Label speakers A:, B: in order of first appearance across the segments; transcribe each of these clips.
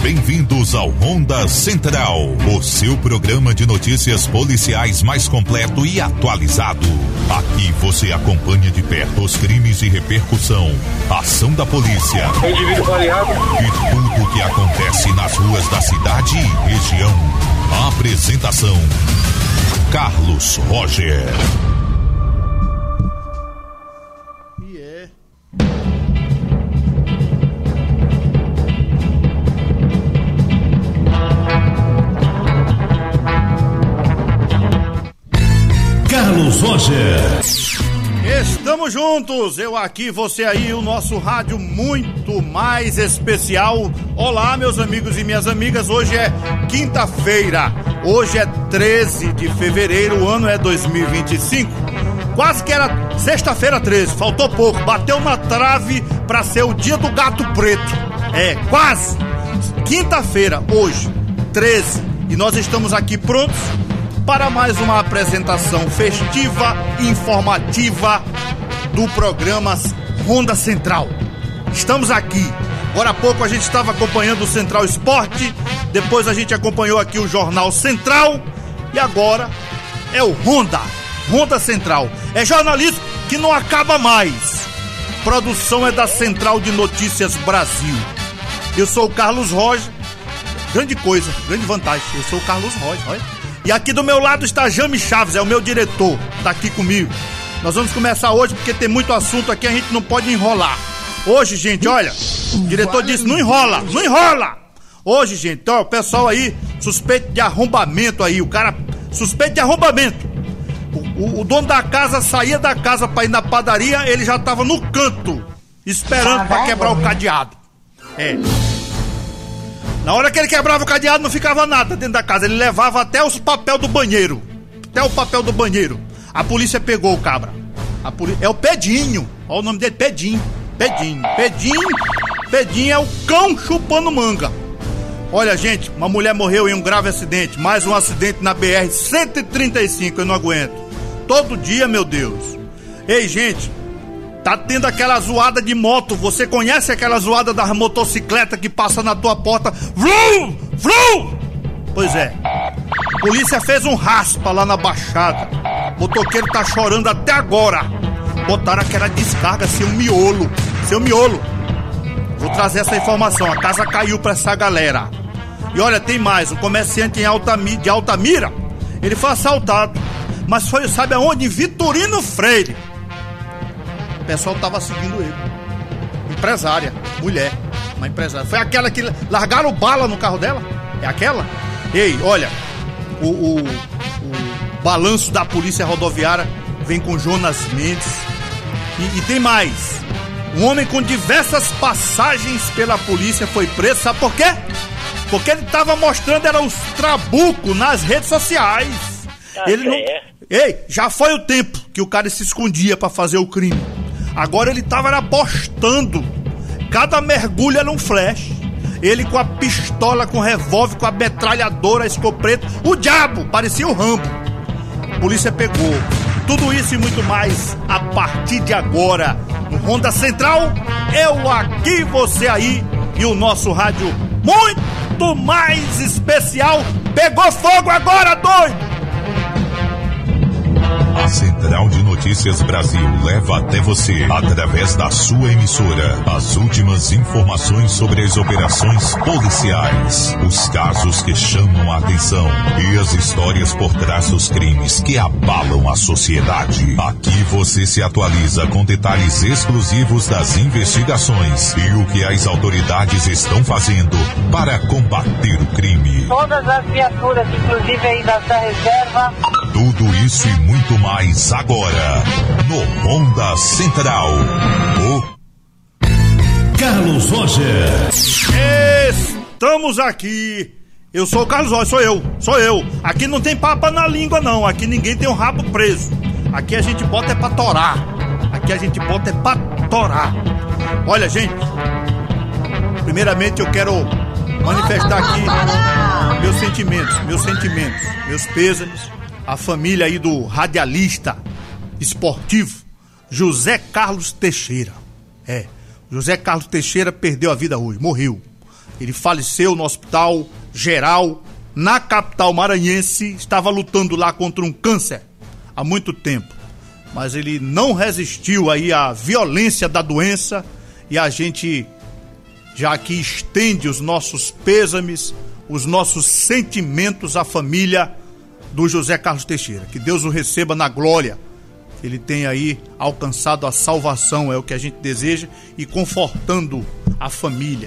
A: Bem-vindos ao Ronda Central, o seu programa de notícias policiais mais completo e atualizado. Aqui você acompanha de perto os crimes de repercussão, ação da polícia e tudo o que acontece nas ruas da cidade e região. A apresentação: Carlos Roger.
B: Carlos Roger.
C: Estamos juntos, eu aqui, você aí, o nosso rádio muito mais especial. Olá, meus amigos e minhas amigas, hoje é quinta-feira, hoje é 13 de fevereiro, o ano é 2025. Quase que era sexta-feira 13, faltou pouco, bateu na trave pra ser o dia do gato preto. É, quase. Quinta-feira, hoje, 13, e nós estamos aqui prontos para mais uma apresentação festiva e informativa do programa Ronda Central. Estamos aqui. Agora há pouco a gente estava acompanhando o Central Esporte, depois a gente acompanhou aqui o Jornal Central e agora é o Ronda Central. É jornalismo que não acaba mais. Produção é da Central de Notícias Brasil. Eu sou o Carlos Roger. Grande coisa, grande vantagem. Eu sou o Carlos Roger, olha. E aqui do meu lado está Jame Chaves, é o meu diretor, tá aqui comigo. Nós vamos começar hoje porque tem muito assunto aqui, a gente não pode enrolar. Hoje, gente, olha, o diretor disse, não enrola! Hoje, gente, ó, o pessoal aí, suspeito de arrombamento aí, o cara, suspeito de arrombamento. O dono da casa saía da casa pra ir na padaria, ele já tava no canto, esperando pra quebrar o cadeado. É. Na hora que ele quebrava o cadeado não ficava nada dentro da casa, ele levava até os papel do banheiro. Até o papel do banheiro. A polícia pegou o cabra. É o Pedinho. Olha o nome dele, Pedinho é o cão chupando manga. Olha, gente, uma mulher morreu em um grave acidente. Mais um acidente na BR-135, eu não aguento. Todo dia, meu Deus. Ei, gente, tá tendo aquela zoada de moto. Você conhece aquela zoada das motocicletas que passa na tua porta? Vrum! Vrum! Pois é. A polícia fez um raspa lá na Baixada. O motoqueiro tá chorando até agora. Botaram aquela descarga, seu miolo. Vou trazer essa informação. A casa caiu pra essa galera. E olha, tem mais. Um comerciante de Altamira, ele foi assaltado. Mas foi, sabe aonde? Em Vitorino Freire. O pessoal tava seguindo ele. Empresária, mulher, uma empresária. Foi aquela que largaram bala no carro dela? É aquela? Ei, olha, o balanço da polícia rodoviária vem com Jonas Mendes. E tem mais. Um homem com diversas passagens pela polícia foi preso. Sabe por quê? Porque ele tava mostrando era os trabucos nas redes sociais. Ele não... Ei, já foi o tempo que o cara se escondia pra fazer o crime. Agora ele tava apostando. Cada mergulho era um flash. Ele com a pistola, com o revólver, com a metralhadora, a escopeta. O diabo, parecia o Rambo. A polícia pegou. Tudo isso e muito mais a partir de agora. No Ronda Central, eu aqui, você aí. E o nosso rádio muito mais especial. Pegou fogo agora, doido!
A: A Central de Notícias Brasil leva até você, através da sua emissora, as últimas informações sobre as operações policiais, os casos que chamam a atenção e as histórias por trás dos crimes que abalam a sociedade. Aqui você se atualiza com detalhes exclusivos das investigações e o que as autoridades estão fazendo para combater o crime.
D: Todas as viaturas, inclusive aí da Reserva.
A: Tudo isso e muito mais agora no Ronda Central.
B: Carlos Roger.
C: Estamos aqui. Eu sou o Carlos Roger, sou eu. Aqui não tem papa na língua não, aqui ninguém tem um rabo preso. Aqui a gente bota é pra torar. Olha, gente, primeiramente eu quero manifestar aqui meus pêsames, a família aí do radialista esportivo José Carlos Teixeira. José Carlos Teixeira perdeu a vida hoje, morreu. Ele faleceu no hospital geral, na capital maranhense, estava lutando lá contra um câncer há muito tempo. Mas ele não resistiu aí à violência da doença e a gente já aqui estende os nossos pêsames, os nossos sentimentos à família do José Carlos Teixeira. Que Deus o receba na glória. Ele tem aí alcançado a salvação, é o que a gente deseja, e confortando a família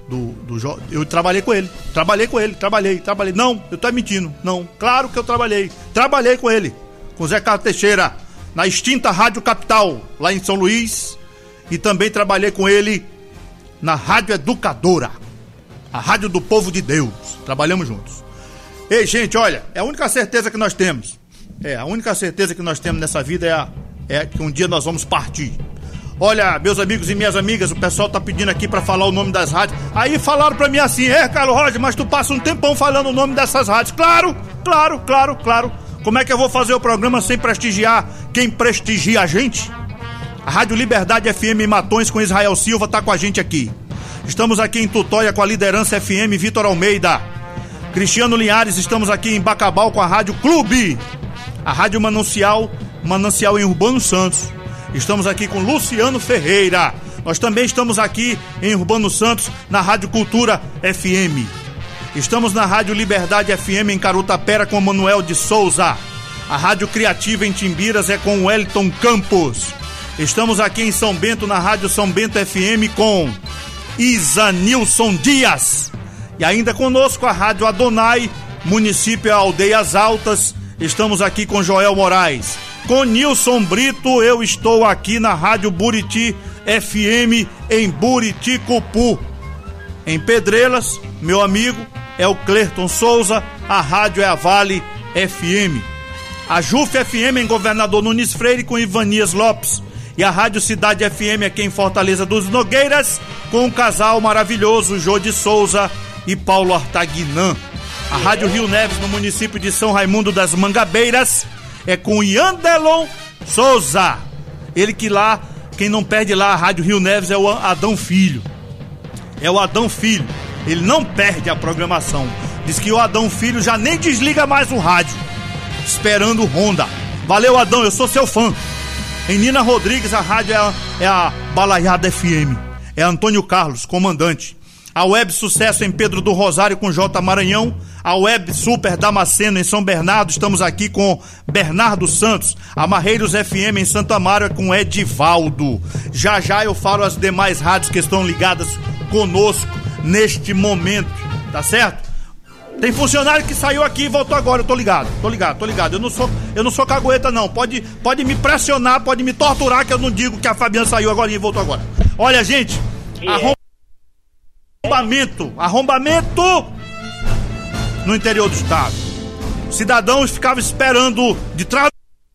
C: eu trabalhei com ele. Trabalhei. Não, eu tô mentindo. Não, claro que eu trabalhei com ele, com o Zé Carlos Teixeira, na extinta Rádio Capital, lá em São Luís, e também trabalhei com ele na Rádio Educadora, a Rádio do Povo de Deus. Trabalhamos juntos. Ei, gente, olha, é a única certeza que nós temos. A única certeza que nós temos nessa vida é que um dia nós vamos partir. Olha, meus amigos e minhas amigas, o pessoal tá pedindo aqui pra falar o nome das rádios. Aí falaram pra mim assim: Carlos Roger, mas tu passa um tempão falando o nome dessas rádios. Claro. Como é que eu vou fazer o programa sem prestigiar quem prestigia a gente? A Rádio Liberdade FM em Matões com Israel Silva tá com a gente aqui. Estamos aqui em Tutóia com a Liderança FM Vitor Almeida. Cristiano Linhares, estamos aqui em Bacabal com a Rádio Clube. A Rádio Manancial em Urbano Santos. Estamos aqui com Luciano Ferreira. Nós também estamos aqui em Urbano Santos na Rádio Cultura FM. Estamos na Rádio Liberdade FM em Carutapera com Manuel de Souza. A Rádio Criativa em Timbiras é com Wellington Campos. Estamos aqui em São Bento na Rádio São Bento FM com Isanilson Dias. E ainda conosco a Rádio Adonai, município Aldeias Altas. Estamos aqui com Joel Moraes. Com Nilson Brito, eu estou aqui na Rádio Buriti FM em Buriticupu. Em Pedrelas, meu amigo, é o Clerton Souza, a rádio é a Vale FM. A JUF FM em Governador Nunes Freire com Ivanias Lopes. E a Rádio Cidade FM aqui em Fortaleza dos Nogueiras com um casal maravilhoso, Jô de Souza e Paulo Artaguinan. A Rádio Rio Neves no município de São Raimundo das Mangabeiras é com Yandelon Souza. Ele que lá, quem não perde lá a Rádio Rio Neves é o Adão Filho. Ele não perde a programação. Diz que o Adão Filho já nem desliga mais o rádio, esperando o Honda. Valeu, Adão, eu sou seu fã. Em Nina Rodrigues a rádio é a Balaiada FM. É Antônio Carlos, comandante. A Web Sucesso em Pedro do Rosário com J. Maranhão. A Web Super Damasceno em São Bernardo, estamos aqui com Bernardo Santos. A Marreiros FM em Santo Amaro é com Edivaldo. Já eu falo as demais rádios que estão ligadas conosco neste momento, tá certo? Tem funcionário que saiu aqui e voltou agora, eu tô ligado. Eu não sou cagueta não, pode me pressionar, pode me torturar que eu não digo que a Fabiana saiu agora e voltou agora. Olha, gente, arrombamento no interior do estado. Cidadãos ficavam esperando de trás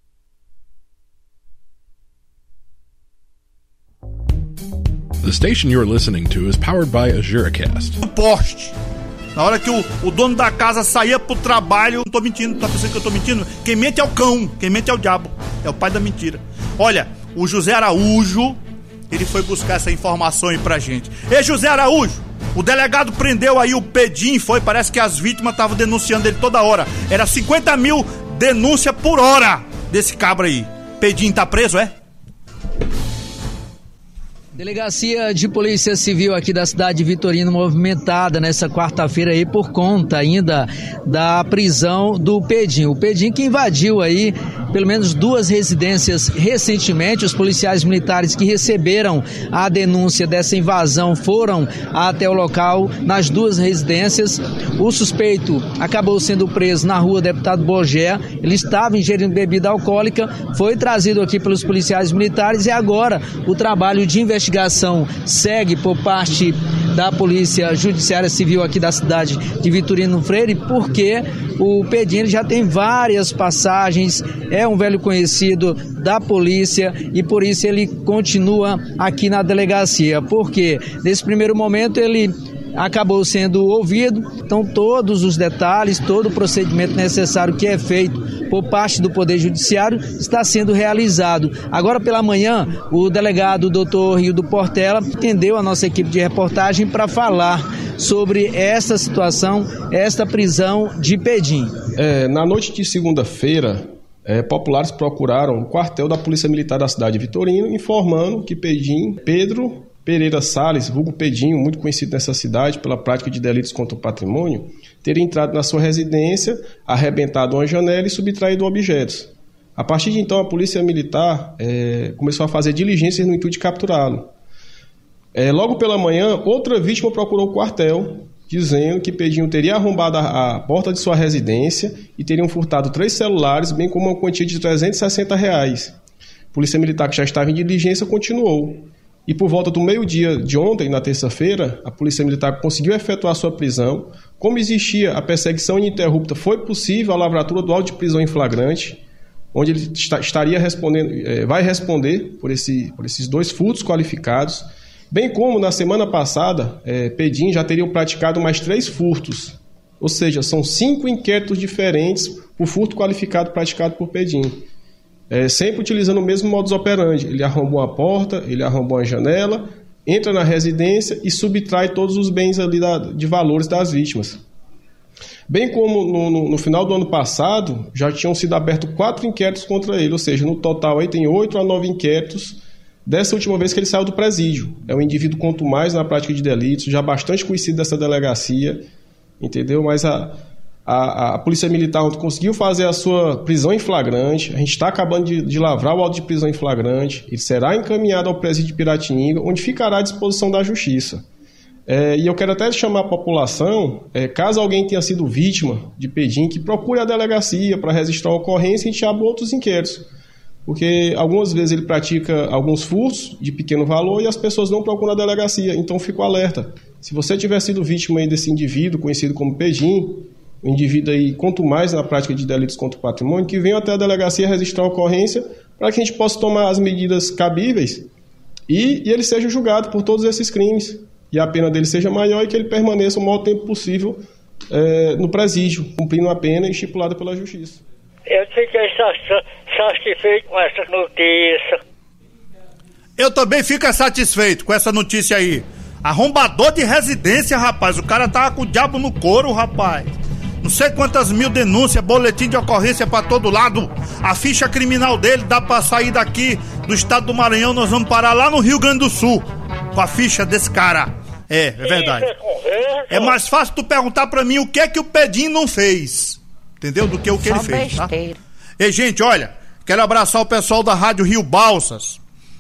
E: The station you're listening to is powered by AzuraCast.
C: do poste. Na hora que o dono da casa saía pro trabalho, não tô mentindo, tá pensando que eu tô mentindo? Quem mente é o cão, quem mente é o diabo, é o pai da mentira. Olha, o José Araújo, ele foi buscar essa informação aí pra gente. Ei, José Araújo, o delegado prendeu aí o Pedim, parece que as vítimas estavam denunciando ele toda hora. Era 50 mil denúncia por hora desse cabra aí. Pedim tá preso, é?
F: Delegacia de Polícia Civil aqui da cidade de Vitorino movimentada nessa quarta-feira aí por conta ainda da prisão do Pedim. O Pedim que invadiu aí pelo menos 2 residências recentemente. Os policiais militares que receberam a denúncia dessa invasão foram até o local nas 2 residências. O suspeito acabou sendo preso na rua Deputado Bogé. Ele estava ingerindo bebida alcoólica, foi trazido aqui pelos policiais militares e agora o trabalho de investigação segue por parte da Polícia Judiciária Civil aqui da cidade de Vitorino Freire, porque o Pedim já tem várias passagens, é um velho conhecido da polícia e por isso ele continua aqui na delegacia, porque nesse primeiro momento ele acabou sendo ouvido, então todos os detalhes, todo o procedimento necessário que é feito por parte do Poder Judiciário está sendo realizado. Agora pela manhã, o delegado Dr. Rildo Portela atendeu a nossa equipe de reportagem para falar sobre essa situação, esta prisão de Pedim.
G: Na noite de segunda-feira, populares procuraram o quartel da Polícia Militar da cidade de Vitorino, informando que Pedim, Pedro Pereira Salles, vulgo Pedinho, muito conhecido nessa cidade pela prática de delitos contra o patrimônio, teria entrado na sua residência, arrebentado uma janela e subtraído objetos. A partir de então, a Polícia Militar começou a fazer diligências no intuito de capturá-lo. Logo pela manhã, outra vítima procurou o quartel, dizendo que Pedinho teria arrombado a porta de sua residência e teriam furtado 3 celulares, bem como uma quantia de R$360. A Polícia Militar, que já estava em diligência, continuou. E por volta do meio-dia de ontem, na terça-feira, a Polícia Militar conseguiu efetuar sua prisão. Como existia a perseguição ininterrupta, foi possível a lavratura do auto de prisão em flagrante, onde ele estaria respondendo, vai responder por esses 2 furtos qualificados, bem como na semana passada, Pedim já teria praticado mais 3 furtos, ou seja, são 5 inquéritos diferentes por furto qualificado praticado por Pedim. Sempre utilizando o mesmo modus operandi. Ele arrombou a porta, ele arrombou a janela, entra na residência e subtrai todos os bens ali de valores das vítimas. Bem como no final do ano passado, já tinham sido abertos 4 inquéritos contra ele, ou seja, no total aí tem 8 a 9 inquéritos dessa última vez que ele saiu do presídio. É um indivíduo quanto mais na prática de delitos, já bastante conhecido dessa delegacia, entendeu? Mas a Polícia Militar conseguiu fazer a sua prisão em flagrante. A gente está acabando de lavrar o auto de prisão em flagrante. Ele será encaminhado ao presídio de Piratininga, onde ficará à disposição da Justiça. E eu quero até chamar a população, caso alguém tenha sido vítima de Pedim, que procure a delegacia para registrar a ocorrência e a gente abre outros inquéritos. Porque algumas vezes ele pratica alguns furtos de pequeno valor e as pessoas não procuram a delegacia. Então fico alerta. Se você tiver sido vítima aí desse indivíduo, conhecido como Pedim, o indivíduo aí, quanto mais na prática de delitos contra o patrimônio, que venha até a delegacia registrar a ocorrência para que a gente possa tomar as medidas cabíveis e ele seja julgado por todos esses crimes. E a pena dele seja maior e que ele permaneça o maior tempo possível no presídio, cumprindo a pena estipulada pela Justiça.
H: Eu fiquei satisfeito com essa notícia.
C: Eu também fico satisfeito com essa notícia aí. Arrombador de residência, rapaz. O cara tava com o diabo no couro, rapaz. Não sei quantas mil denúncias, boletim de ocorrência pra todo lado. A ficha criminal dele dá pra sair daqui do estado do Maranhão. Nós vamos parar lá no Rio Grande do Sul com a ficha desse cara. É verdade. É mais fácil tu perguntar pra mim o que é que o Pedim não fez, entendeu? Do que o que ele fez, tá? E gente, olha, quero abraçar o pessoal da Rádio Rio Balsas.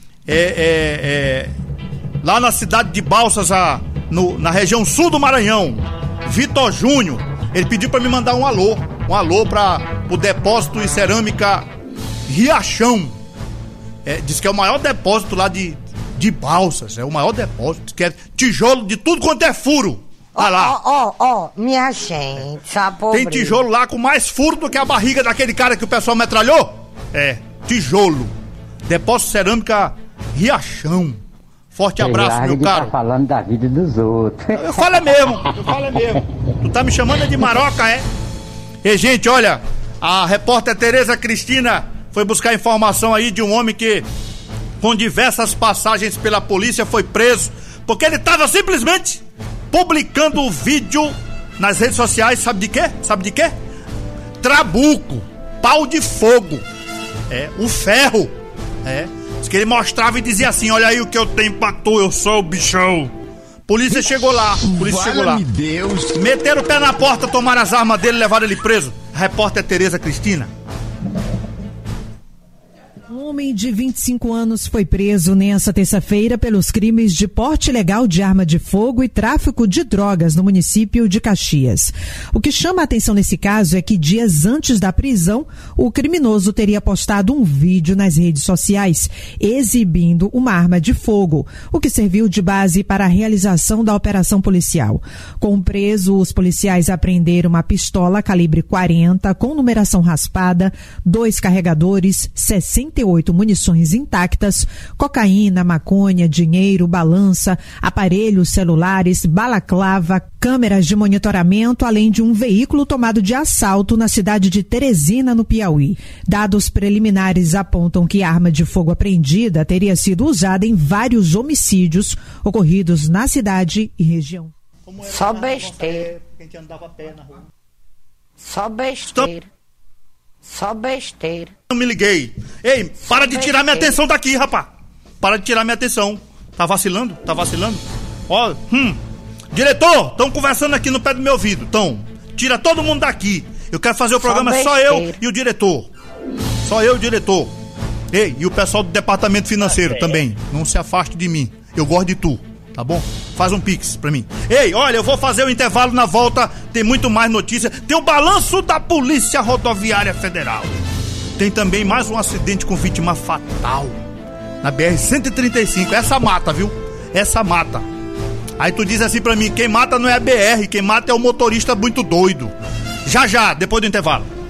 C: Lá na cidade de Balsas, na região sul do Maranhão, Vitor Júnior, ele pediu pra me mandar um alô para o depósito de cerâmica Riachão. Diz que é o maior depósito lá de Balsas, é o maior depósito, que é tijolo de tudo quanto é furo. Olha lá.
I: Minha gente, sabe pobre.
C: Tem tijolo lá com mais furo do que a barriga daquele cara que o pessoal metralhou. Tijolo. Depósito cerâmica Riachão. Forte abraço, meu caro.
J: Tá falando da vida dos outros.
C: Eu falo mesmo. Tu tá me chamando de maroca, é? E, gente, olha, a repórter Tereza Cristina foi buscar informação aí de um homem que, com diversas passagens pela polícia, foi preso, porque ele tava simplesmente publicando o vídeo nas redes sociais, sabe de quê? Trabuco, pau de fogo, o ferro, Diz que ele mostrava e dizia assim: olha aí o que eu tenho pra tu, eu sou o bichão. Polícia chegou lá. Deus. Meteram o pé na porta, tomaram as armas dele e levaram ele preso. Repórter Tereza Cristina.
K: Um homem de 25 anos foi preso nesta terça-feira pelos crimes de porte ilegal de arma de fogo e tráfico de drogas no município de Caxias. O que chama a atenção nesse caso é que dias antes da prisão, o criminoso teria postado um vídeo nas redes sociais exibindo uma arma de fogo, o que serviu de base para a realização da operação policial. Com o preso, os policiais apreenderam uma pistola calibre 40 com numeração raspada, 2 carregadores, 68 munições intactas, cocaína, maconha, dinheiro, balança, aparelhos celulares, balaclava, câmeras de monitoramento, além de um veículo tomado de assalto na cidade de Teresina, no Piauí. Dados preliminares apontam que a arma de fogo apreendida teria sido usada em vários homicídios ocorridos na cidade e região.
I: Só besteira.
C: A gente andava a pé na rua.
I: Só besteira. Só besteira.
C: Eu me liguei. Ei, para de tirar minha atenção daqui, rapaz. Para de tirar minha atenção. Tá vacilando? Tá vacilando? Ó, diretor, estão conversando aqui no pé do meu ouvido. Então, tira todo mundo daqui. Eu quero fazer o programa só eu e o diretor. Só eu e o diretor. Ei, e o pessoal do departamento financeiro também. Não se afaste de mim. Eu gosto de tu, tá bom? Faz um pix pra mim. Ei, olha, eu vou fazer o intervalo, na volta tem muito mais notícia. Tem o balanço da Polícia Rodoviária Federal. Tem também mais um acidente com vítima fatal na BR-135. Essa mata, viu? Essa mata. Aí tu diz assim pra mim, quem mata não é a BR, quem mata é o motorista muito doido. Já, depois do intervalo.